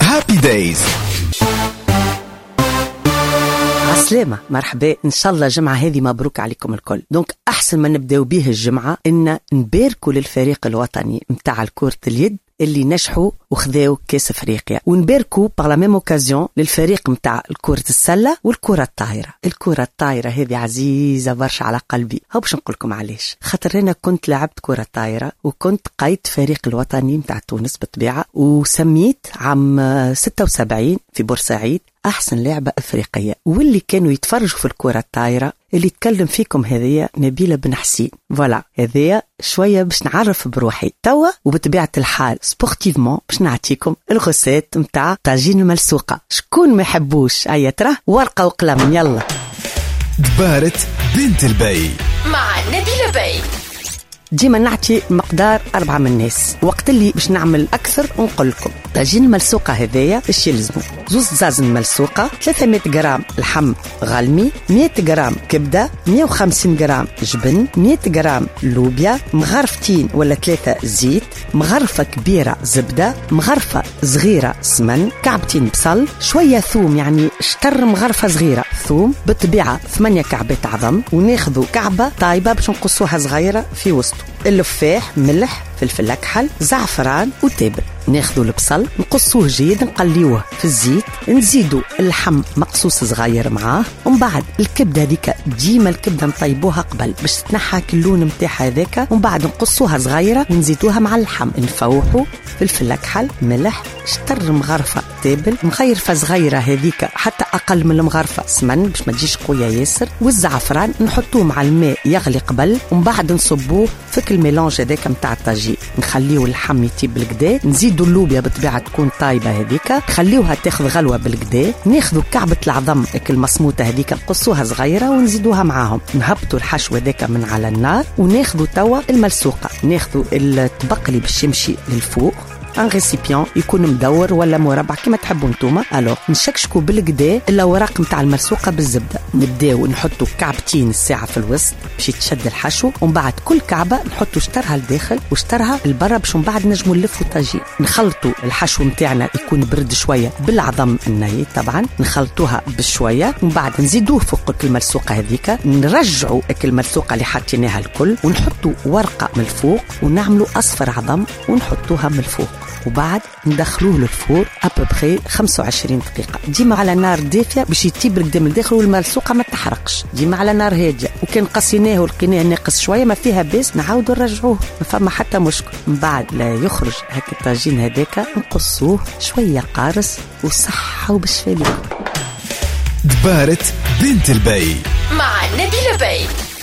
هابي دايز. عسلامة، مرحبا، إن شاء الله جمعة هذه مبروك عليكم الكل. دونك أحسن ما نبدأ به الجمعة إن نباركوا للفريق الوطني متاع كرة اليد اللي نجحوا وخذاو كاس افريقيا، ونباركوا par la même occasion للفريق متاع كرة السلة والكرة الطايرة. الكرة الطايرة هذه عزيزة برشا على قلبي، هو باش نقول لكم علاش. خاطر انا كنت لعبت كرة طايرة وكنت قيد فريق الوطني متاع تونس بالطبيعة، وسميت عام 76 في بورسعيد أحسن لعبة أفريقية. واللي كانوا يتفرجوا في الكرة الطايرة اللي تكلم فيكم هذية نبيلة بن حسين. فوالا هذية شوية باش نعرف بروحي توا، وبطبيعة الحال سبورتيفمون باش نعطيكم الغسات متاع طاجين الملسوقة. شكون ما يحبوش؟ أي ترى ورقة وقلم، يلا. دبارة بنت البي مع نبيلة بي. ديما نعطي مقدار 4 من الناس، وقت اللي باش نعمل أكثر ونقول لكم. طاجين الملسوقة هذايا ايش يلزموا؟ 2 زازن ملسوقة، 300 غرام لحم غلمي، 100 غرام كبدة، 150 غرام جبن، 100 غرام لوبيا، مغرفتين ولا 3 زيت، مغرفة كبيرة زبدة، مغرفة صغيرة سمن، كعبتين بصل، شوية ثوم، يعني شتر مغرفة صغيرة ثوم، بالطبيعة 8 كعبات عظم، وناخذوا كعبة طايبة باش نقصوها صغيرة في وسط، اللفاح، ملح، فلفل أكحل، زعفران وتابل. ناخذوا البصل نقصوه جيد، نقليوه في الزيت، نزيدوا اللحم مقصوص صغير معاه، ومن بعد الكبده هذيك ديما الكبده نطيبوها قبل باش تنحى اللون نتاعها هذاك، ومن بعد نقصوها صغيره ونزيدوها مع اللحم، نفوحوا فلفل أكحل، ملح، شطر مغرفه تابل، مغيرفه صغيره هذيك حتى اقل من المغرفه سمن باش ما تجيش قويه ياسر، والزعفران نحطوه مع الماء يغلي قبل، ومن بعد نصبوه في الميلانج هذاك نتاع الطاجين، نخليو اللحم يطيب بالكدا، نزيدوا اللوبيا بالطبيعه تكون طايبه هذيك، نخليوها تاخذ غلوه بالكدا، ناخذوا كعبه العظم المصموطه هذيك نقصوها صغيره ونزيدوها معاهم، نهبطوا الحشو هذاك من على النار، وناخذوا توا الملسوقه، ناخذوا الطبق اللي باش يمشي للفوق، ان ريسيبيون يكون مدور ولا مربع كما تحبوا نتوما. الوغ نشكشكوا بالكدا الاوراق نتاع الملسوقه بالزبده، نبداو نحطوا كعبتين الساعه في الوسط باش يتشد الحشو، ومن بعد كل كعبه نحطوا شطرها لداخل وشطرها لبرا باش من بعد نجموا نلفوا الطاجين. نخلطوا الحشو نتاعنا يكون برد شويه بالعظم الني، طبعا نخلطوها بشويه، ومن بعد نزيدوه فوق الملسوقه هذيك، نرجعوا الملسوقه اللي حطيناها الكل، ونحطوا ورقه من الفوق، ونعملوا اصفر عظم ونحطوها من الفوق، وبعد ندخلوه للفور ابوبخي 25 دقيقه، ديما على نار دافيه باش يطيب قدام الداخل والملسوقه ما تحرقش، ديما على نار هاديه. وكان قصيناه ولقيناه ناقص شويه ما فيها باس نعاودوا نرجعوه، ما فما حتى مشكل. من بعد لا يخرج هكا الطاجين هذاك نقصوه شويه قارص وصحه وبالشفاء لكم. دبارة بنت البي مع نبيلة بي.